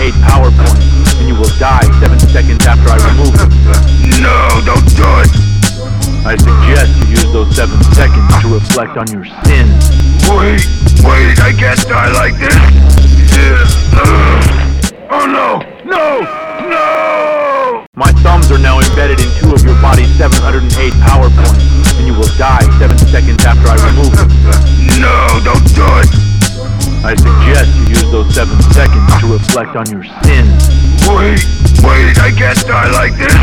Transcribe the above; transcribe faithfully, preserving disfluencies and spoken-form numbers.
eight PowerPoint, and you will die seven seconds after I remove it. No, don't do it! I suggest you use those seven seconds to reflect on your sins. Wait, wait, I can't die like this! Oh no, no, no! My thumbs are now embedded in two of your body's seven hundred eight PowerPoints, and you will die seven seconds after I remove it. No, don't do it! I suggest you use those seven seconds to reflect on your sins. Wait, wait, I can't die like this!